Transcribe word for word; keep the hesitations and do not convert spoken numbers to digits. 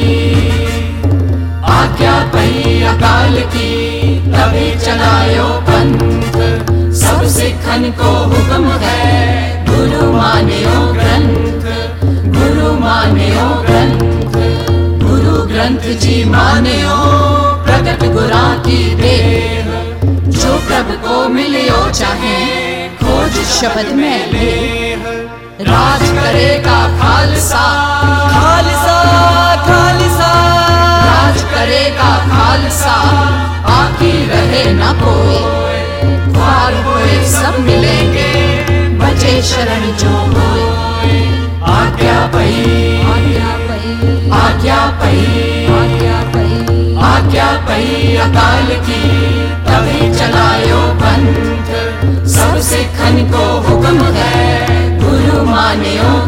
आज्ञा पई अकाल की तभी चलायो पंथ। सब सिखन को हुक्म है गुरु मान्यो ग्रंथ, गुरु मान्यो ग्रंथ। गुरु ग्रंथ जी मान्यो प्रकट गुरा की देह। जो प्रभु को मिलियो चाहे खोज शब्द में लेह। राज करेगा खालसा, खालसा खालसा। राज करेगा खालसा, बाकी रहे न कोई। द्वार होए सब मिलेंगे, बचे शरण जो होए। आज्ञा पई, आज्ञा पई, आज्ञा पई, आज्ञा पई, आज्ञा पई अकाल की तभी चलायो पंथ। सब सिखन को हुक्म है गुरु मान्यो